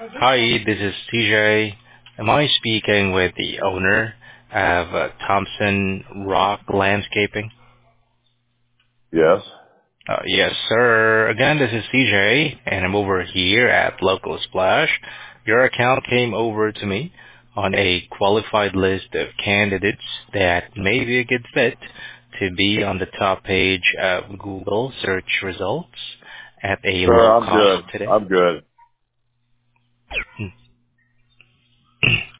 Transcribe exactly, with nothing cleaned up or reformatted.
Hi, this is T J. Am I speaking with the owner of uh, Thompson Rock Landscaping? Yes. Uh, yes, sir. Again, this is C J, and I'm over here at Local Splash. Your account came over to me on a qualified list of candidates that may be a good fit to be on the top page of Google search results at a Sir, low I'm cost good. today. I'm good.